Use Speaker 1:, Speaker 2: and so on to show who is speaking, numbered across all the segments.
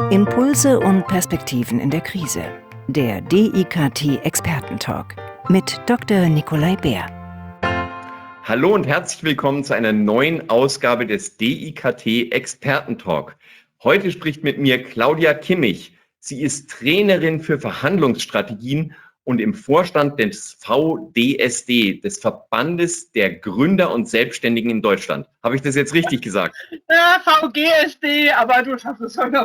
Speaker 1: Impulse und Perspektiven in der Krise. Der DIKT Expertentalk mit Dr. Nikolai Bär.
Speaker 2: Hallo und herzlich willkommen zu einer neuen Ausgabe des DIKT Expertentalk. Heute spricht mit mir Claudia Kimmich. Sie ist Trainerin für Verhandlungsstrategien und im Vorstand des VDSD, des Verbandes der Gründer und Selbstständigen in Deutschland. Habe ich das jetzt richtig gesagt?
Speaker 3: Ja, VGSD, aber du schaffst es schon noch.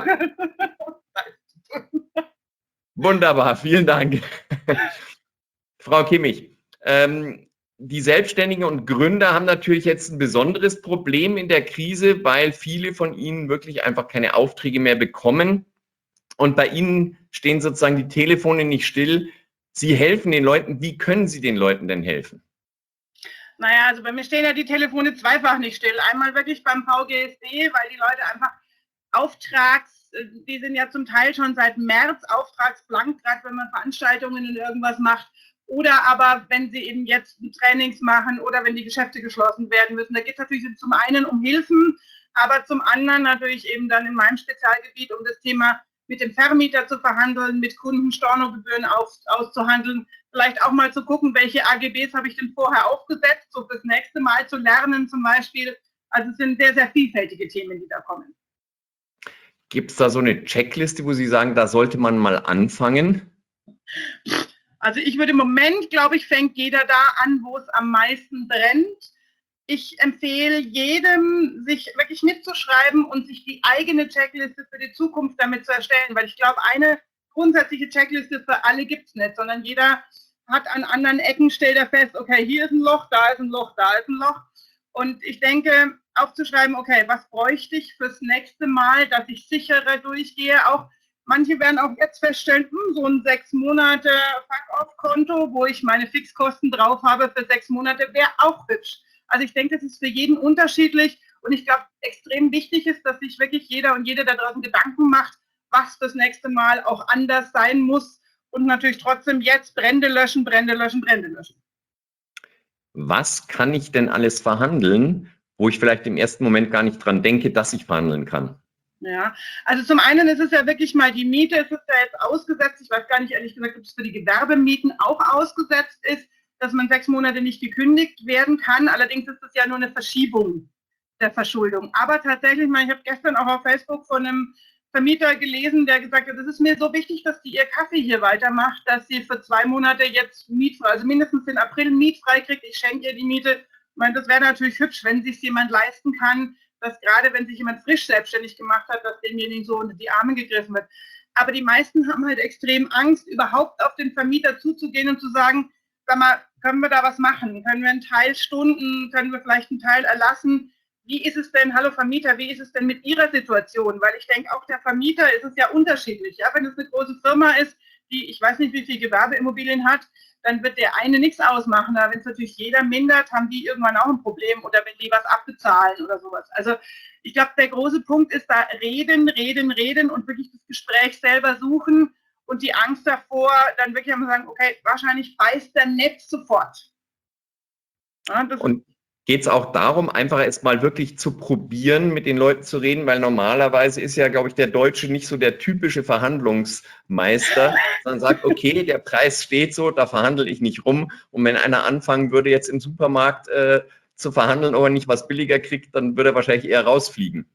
Speaker 2: Wunderbar, vielen Dank. Frau Kimmich, die Selbstständigen und Gründer haben natürlich jetzt ein besonderes Problem in der Krise, weil viele von ihnen wirklich einfach keine Aufträge mehr bekommen. Und bei Ihnen stehen sozusagen die Telefone nicht still. Sie helfen den Leuten. Wie können Sie den Leuten denn helfen?
Speaker 3: Naja, also bei mir stehen ja die Telefone zweifach nicht still. Einmal wirklich beim VGSD, weil die Leute einfach die sind ja zum Teil schon seit März auftragsblank, gerade wenn man Veranstaltungen und irgendwas macht. Oder aber, wenn sie eben jetzt Trainings machen oder wenn die Geschäfte geschlossen werden müssen. Da geht es natürlich zum einen um Hilfen, aber zum anderen natürlich eben dann in meinem Spezialgebiet um das Thema mit dem Vermieter zu verhandeln, mit Kunden Stornogebühren auszuhandeln, vielleicht auch mal zu gucken, welche AGBs habe ich denn vorher aufgesetzt, so fürs nächste Mal zu lernen zum Beispiel. Also es sind sehr, sehr vielfältige Themen, die da kommen.
Speaker 2: Gibt es da so eine Checkliste, wo Sie sagen, da sollte man mal anfangen?
Speaker 3: Also ich würde im Moment, glaube ich, fängt jeder da an, wo es am meisten brennt. Ich empfehle jedem, sich wirklich mitzuschreiben und sich die eigene Checkliste für die Zukunft damit zu erstellen, weil ich glaube, eine grundsätzliche Checkliste für alle gibt es nicht, sondern jeder hat an anderen Ecken, stellt er fest, okay, hier ist ein Loch, da ist ein Loch, da ist ein Loch. Und ich denke, aufzuschreiben, okay, was bräuchte ich fürs nächste Mal, dass ich sicherer durchgehe, auch manche werden auch jetzt feststellen, so ein 6 Monate Fuck-Off-Konto, wo ich meine Fixkosten drauf habe für 6 Monate, wäre auch hübsch. Also ich denke, das ist für jeden unterschiedlich und ich glaube, extrem wichtig ist, dass sich wirklich jeder und jede da draußen Gedanken macht, was das nächste Mal auch anders sein muss und natürlich trotzdem jetzt Brände löschen, Brände löschen, Brände löschen.
Speaker 2: Was kann ich denn alles verhandeln, wo ich vielleicht im ersten Moment gar nicht dran denke, dass ich verhandeln kann?
Speaker 3: Ja, also zum einen ist es ja wirklich mal die Miete, es ist ja jetzt ausgesetzt, ich weiß gar nicht, ehrlich gesagt, ob es für die Gewerbemieten auch ausgesetzt ist, dass man 6 Monate nicht gekündigt werden kann. Allerdings ist es ja nur eine Verschiebung der Verschuldung. Aber tatsächlich, ich habe gestern auch auf Facebook von einem Vermieter gelesen, der gesagt hat, es ist mir so wichtig, dass die ihr Kaffee hier weitermacht, dass sie für 2 Monate jetzt mietfrei, also mindestens den April mietfrei kriegt. Ich schenke ihr die Miete. Ich meine, das wäre natürlich hübsch, wenn sich jemand leisten kann, dass gerade wenn sich jemand frisch selbstständig gemacht hat, dass demjenigen so unter die Arme gegriffen wird. Aber die meisten haben halt extrem Angst, überhaupt auf den Vermieter zuzugehen und zu sagen, sag mal, können wir da was machen? Können wir einen Teil Stunden, können wir vielleicht einen Teil erlassen? Wie ist es denn, hallo Vermieter, wie ist es denn mit Ihrer Situation? Weil ich denke, auch der Vermieter ist es ja unterschiedlich. Ja? Wenn es eine große Firma ist, die, ich weiß nicht, wie viele Gewerbeimmobilien hat, dann wird der eine nichts ausmachen. Aber wenn es natürlich jeder mindert, haben die irgendwann auch ein Problem oder wenn die was abbezahlen oder sowas. Also ich glaube, der große Punkt ist da reden, reden, reden und wirklich das Gespräch selber suchen und die Angst davor, dann wirklich einmal sagen, okay, wahrscheinlich beißt der nicht sofort.
Speaker 2: Ja, und geht es auch darum, einfach erst mal wirklich zu probieren, mit den Leuten zu reden, weil normalerweise ist ja, glaube ich, der Deutsche nicht so der typische Verhandlungsmeister, sondern sagt, okay, der Preis steht so, da verhandle ich nicht rum. Und wenn einer anfangen würde, jetzt im Supermarkt zu verhandeln, ob er nicht was billiger kriegt, dann würde er wahrscheinlich eher rausfliegen.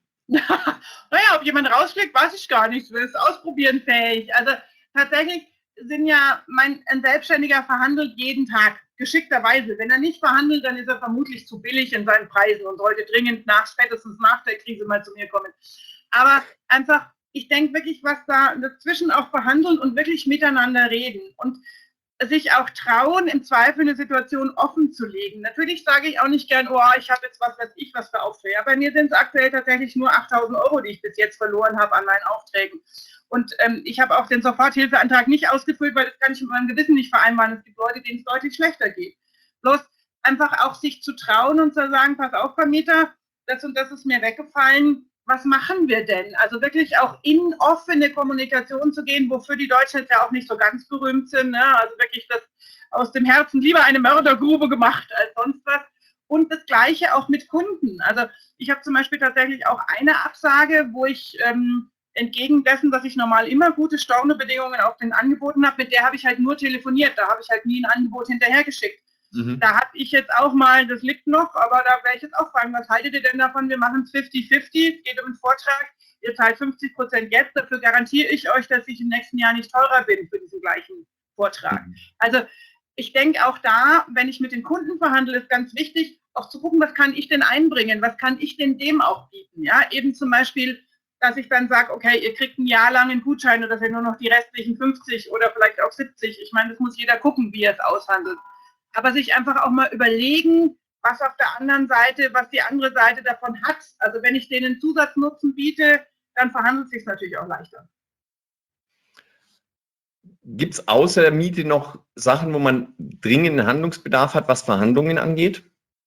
Speaker 3: Naja, ob jemand rausfliegt, weiß ich gar nicht. Du bist ausprobieren fähig. Also tatsächlich sind ja, ein Selbstständiger verhandelt jeden Tag, geschickterweise. Wenn er nicht verhandelt, dann ist er vermutlich zu billig in seinen Preisen und sollte dringend spätestens nach der Krise mal zu mir kommen. Aber einfach, ich denke wirklich, was da dazwischen auch verhandeln und wirklich miteinander reden und sich auch trauen, im Zweifel eine Situation offen zu legen. Natürlich sage ich auch nicht gern, oh, ich habe jetzt was, weiß ich, was für Aufträge. Bei mir sind es aktuell tatsächlich nur 8.000 Euro, die ich bis jetzt verloren habe an meinen Aufträgen. Und ich habe auch den Soforthilfeantrag nicht ausgefüllt, weil das kann ich mit meinem Gewissen nicht vereinbaren. Es gibt Leute, denen es deutlich schlechter geht. Bloß einfach auch sich zu trauen und zu sagen, pass auf, Vermieter, das und das ist mir weggefallen. Was machen wir denn? Also wirklich auch in offene Kommunikation zu gehen, wofür die Deutschen jetzt ja auch nicht so ganz berühmt sind. Ne? Also wirklich das aus dem Herzen lieber eine Mördergrube gemacht als sonst was. Und das Gleiche auch mit Kunden. Also ich habe zum Beispiel tatsächlich auch eine Absage, wo ich entgegen dessen, dass ich normal immer gute Stornobedingungen auf den Angeboten habe, mit der habe ich halt nur telefoniert, da habe ich halt nie ein Angebot hinterhergeschickt. Da habe ich jetzt auch mal, das liegt noch, aber da werde ich jetzt auch fragen, was haltet ihr denn davon? Wir machen es 50-50, es geht um einen Vortrag, ihr zahlt 50% jetzt, dafür garantiere ich euch, dass ich im nächsten Jahr nicht teurer bin für diesen gleichen Vortrag. Also ich denke auch da, wenn ich mit den Kunden verhandle, ist ganz wichtig, auch zu gucken, was kann ich denn einbringen, was kann ich denn dem auch bieten. Ja, eben zum Beispiel, dass ich dann sage, okay, ihr kriegt ein Jahr lang einen Gutschein oder nur noch die restlichen 50 oder vielleicht auch 70. Ich meine, das muss jeder gucken, wie er es aushandelt. Aber sich einfach auch mal überlegen, was auf der anderen Seite, was die andere Seite davon hat. Also wenn ich denen Zusatznutzen biete, dann verhandelt es sich natürlich auch leichter.
Speaker 2: Gibt es außer der Miete noch Sachen, wo man dringenden Handlungsbedarf hat, was Verhandlungen angeht?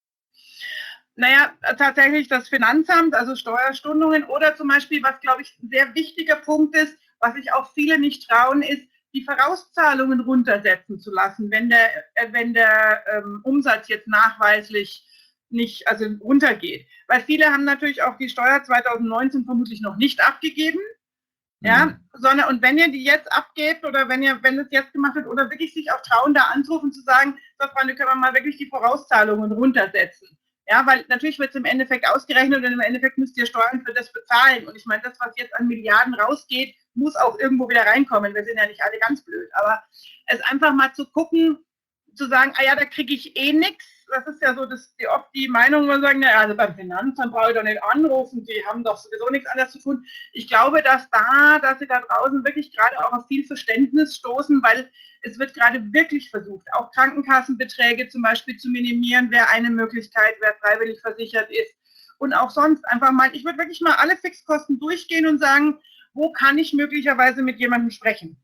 Speaker 3: Naja, tatsächlich das Finanzamt, also Steuerstundungen oder zum Beispiel, was glaube ich ein sehr wichtiger Punkt ist, was sich auch viele nicht trauen, ist, die Vorauszahlungen runtersetzen zu lassen, wenn der Umsatz jetzt nachweislich nicht, also runtergeht. Weil viele haben natürlich auch die Steuer 2019 vermutlich noch nicht abgegeben. Ja, sondern, und wenn ihr die jetzt abgebt oder wenn es jetzt gemacht wird oder wirklich sich auch trauen, da anzurufen zu sagen, so Freunde, können wir mal wirklich die Vorauszahlungen runtersetzen. Ja, weil natürlich wird es im Endeffekt ausgerechnet und im Endeffekt müsst ihr Steuern für das bezahlen. Und ich meine, das, was jetzt an Milliarden rausgeht, muss auch irgendwo wieder reinkommen. Wir sind ja nicht alle ganz blöd. Aber es einfach mal zu gucken, zu sagen, ah ja, da kriege ich eh nichts. Das ist ja so oft die Meinung, wo man sagen, naja, also beim Finanzamt brauche ich doch nicht anrufen, die haben doch sowieso nichts anderes zu tun. Ich glaube, dass sie da draußen wirklich gerade auch auf viel Verständnis stoßen, weil es wird gerade wirklich versucht, auch Krankenkassenbeträge zum Beispiel zu minimieren, wäre eine Möglichkeit, wer freiwillig versichert ist. Und auch sonst einfach mal, ich würde wirklich mal alle Fixkosten durchgehen und sagen, wo kann ich möglicherweise mit jemandem sprechen?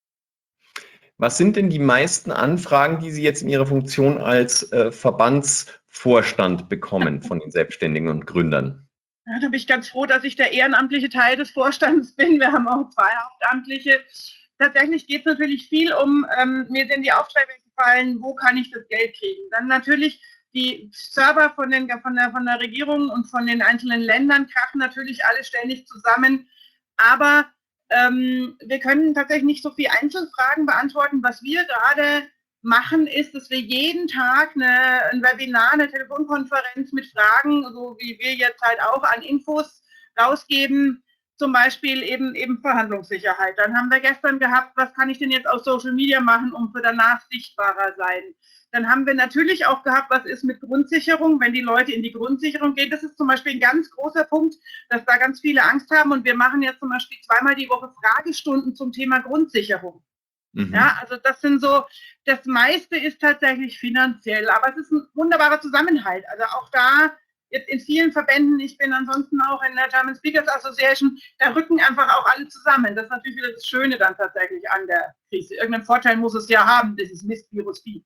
Speaker 2: Was sind denn die meisten Anfragen, die Sie jetzt in Ihrer Funktion als Verbandsvorstand bekommen von den Selbstständigen und Gründern?
Speaker 3: Ja, da bin ich ganz froh, dass ich der ehrenamtliche Teil des Vorstands bin. Wir haben auch 2 Hauptamtliche. Tatsächlich geht es natürlich viel um, mir sind die Aufträge gefallen, wo kann ich das Geld kriegen? Dann natürlich die Server von der Regierung und von den einzelnen Ländern krachen natürlich alle ständig zusammen. Aber wir können tatsächlich nicht so viele Einzelfragen beantworten. Was wir gerade machen, ist, dass wir jeden Tag ein Webinar, eine Telefonkonferenz mit Fragen, so wie wir jetzt halt auch an Infos rausgeben, zum Beispiel eben Verhandlungssicherheit. Dann haben wir gestern gehabt, was kann ich denn jetzt auf Social Media machen, um für danach sichtbarer sein? Dann haben wir natürlich auch gehabt, was ist mit Grundsicherung, wenn die Leute in die Grundsicherung gehen. Das ist zum Beispiel ein ganz großer Punkt, dass da ganz viele Angst haben. Und wir machen jetzt zum Beispiel 2-mal die Woche Fragestunden zum Thema Grundsicherung. Ja, also das meiste ist tatsächlich finanziell, aber es ist ein wunderbarer Zusammenhalt. Also auch da, jetzt in vielen Verbänden, ich bin ansonsten auch in der German Speakers Association, da rücken einfach auch alle zusammen. Das ist natürlich wieder das Schöne dann tatsächlich an der Krise. Irgendeinen Vorteil muss es ja haben, dieses Mistvirus Vieh.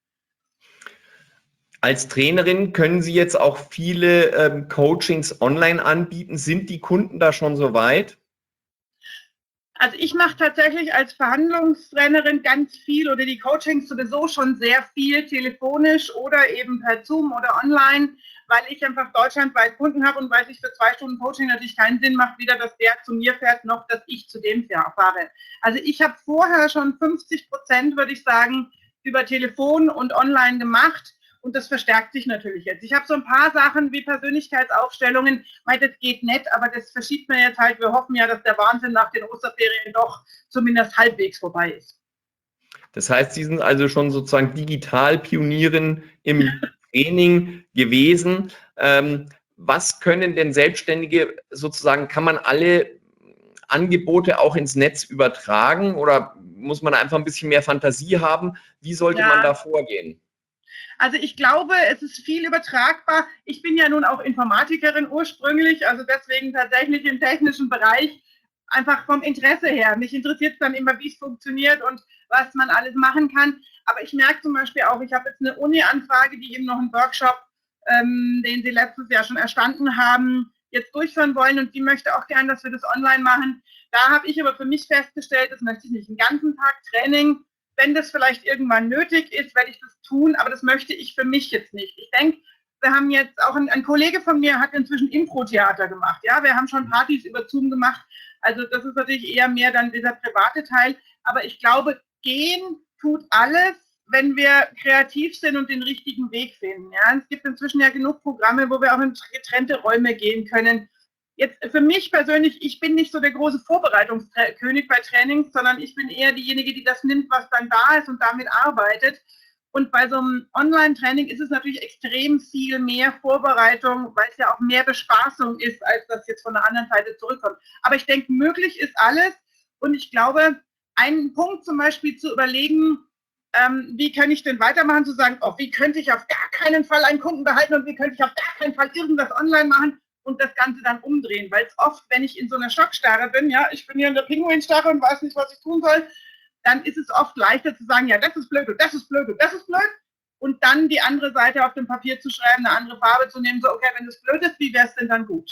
Speaker 2: Als Trainerin können Sie jetzt auch viele Coachings online anbieten. Sind die Kunden da schon so weit?
Speaker 3: Also ich mache tatsächlich als Verhandlungstrainerin ganz viel oder die Coachings sowieso schon sehr viel telefonisch oder eben per Zoom oder online, weil ich einfach deutschlandweit Kunden habe und weil sich für 2 Stunden Coaching natürlich keinen Sinn macht, weder dass der zu mir fährt, noch dass ich zu dem fahre. Also ich habe vorher schon 50%, würde ich sagen, über Telefon und online gemacht. Und das verstärkt sich natürlich jetzt. Ich habe so ein paar Sachen wie Persönlichkeitsaufstellungen, das geht nicht, aber das verschiebt man jetzt halt. Wir hoffen ja, dass der Wahnsinn nach den Osterferien doch zumindest halbwegs vorbei ist.
Speaker 2: Das heißt, Sie sind also schon sozusagen Digital-Pionierin im Training gewesen. Was können denn Selbstständige sozusagen, kann man alle Angebote auch ins Netz übertragen oder muss man einfach ein bisschen mehr Fantasie haben? Wie sollte man da vorgehen?
Speaker 3: Also ich glaube, es ist viel übertragbar. Ich bin ja nun auch Informatikerin ursprünglich, also deswegen tatsächlich im technischen Bereich, einfach vom Interesse her. Mich interessiert es dann immer, wie es funktioniert und was man alles machen kann. Aber ich merke zum Beispiel auch, ich habe jetzt eine Uni-Anfrage, die eben noch einen Workshop, den sie letztes Jahr schon erstanden haben, jetzt durchführen wollen und die möchte auch gern, dass wir das online machen. Da habe ich aber für mich festgestellt, das möchte ich nicht einen ganzen Tag Training. Wenn das vielleicht irgendwann nötig ist, werde ich das tun, aber das möchte ich für mich jetzt nicht. Ich denke, wir haben jetzt auch ein Kollege von mir hat inzwischen Impro-Theater gemacht. Ja, wir haben schon Partys über Zoom gemacht. Also das ist natürlich eher mehr dann dieser private Teil. Aber ich glaube, gehen tut alles, wenn wir kreativ sind und den richtigen Weg finden. Ja? Es gibt inzwischen ja genug Programme, wo wir auch in getrennte Räume gehen können. Jetzt für mich persönlich, ich bin nicht so der große Vorbereitungskönig bei Trainings, sondern ich bin eher diejenige, die das nimmt, was dann da ist und damit arbeitet. Und bei so einem Online-Training ist es natürlich extrem viel mehr Vorbereitung, weil es ja auch mehr Bespaßung ist, als das jetzt von der anderen Seite zurückkommt. Aber ich denke, möglich ist alles. Und ich glaube, einen Punkt zum Beispiel zu überlegen, wie kann ich denn weitermachen, zu sagen, oh, wie könnte ich auf gar keinen Fall einen Kunden behalten und wie könnte ich auf gar keinen Fall irgendwas online machen und das Ganze dann umdrehen. Weil es oft, wenn ich in so einer Schockstarre bin, ja, ich bin hier in der Pinguinstarre und weiß nicht, was ich tun soll, dann ist es oft leichter zu sagen, ja, das ist blöd und das ist blöd und das ist blöd. Und dann die andere Seite auf dem Papier zu schreiben, eine andere Farbe zu nehmen, so, okay, wenn das blöd ist, wie wäre es denn dann gut?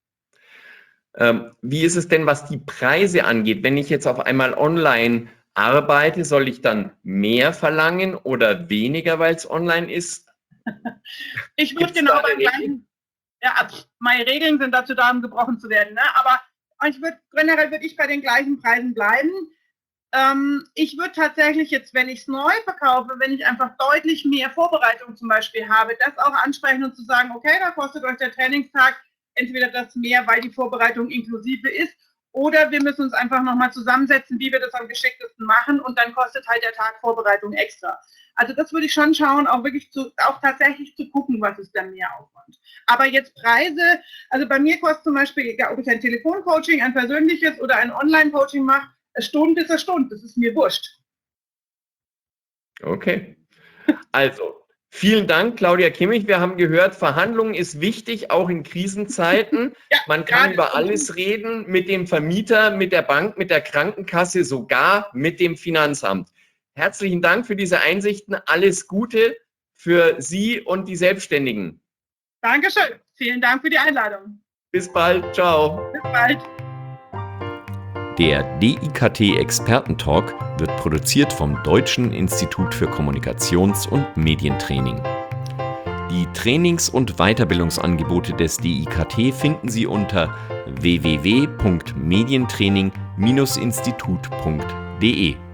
Speaker 2: Wie ist es denn, was die Preise angeht? Wenn ich jetzt auf einmal online arbeite, soll ich dann mehr verlangen oder weniger, weil es online ist?
Speaker 3: Ich würde genau beim gleichen, ja, meine Regeln sind dazu da, um gebrochen zu werden, ne? Aber generell würde ich bei den gleichen Preisen bleiben. Ich würde tatsächlich jetzt, wenn ich es neu verkaufe, wenn ich einfach deutlich mehr Vorbereitung zum Beispiel habe, das auch ansprechen und zu sagen, okay, da kostet euch der Trainingstag entweder das mehr, weil die Vorbereitung inklusive ist, oder wir müssen uns einfach nochmal zusammensetzen, wie wir das am geschicktesten machen und dann kostet halt der Tag Vorbereitung extra. Also das würde ich schon schauen, auch wirklich auch tatsächlich zu gucken, was ist der Mehraufwand. Aber jetzt Preise, also bei mir kostet zum Beispiel, egal ob ich ein Telefoncoaching, ein persönliches oder ein Online-Coaching mache, eine Stunde ist eine Stunde, das ist mir wurscht.
Speaker 2: Okay. Also, vielen Dank, Claudia Kimmich. Wir haben gehört, Verhandlungen ist wichtig, auch in Krisenzeiten. Ja, man kann über alles reden, mit dem Vermieter, mit der Bank, mit der Krankenkasse, sogar mit dem Finanzamt. Herzlichen Dank für diese Einsichten. Alles Gute für Sie und die Selbstständigen.
Speaker 3: Dankeschön. Vielen Dank für die Einladung.
Speaker 2: Bis bald. Ciao.
Speaker 3: Bis bald.
Speaker 4: Der DIKT Expertentalk wird produziert vom Deutschen Institut für Kommunikations- und Medientraining. Die Trainings- und Weiterbildungsangebote des DIKT finden Sie unter www.medientraining-institut.de.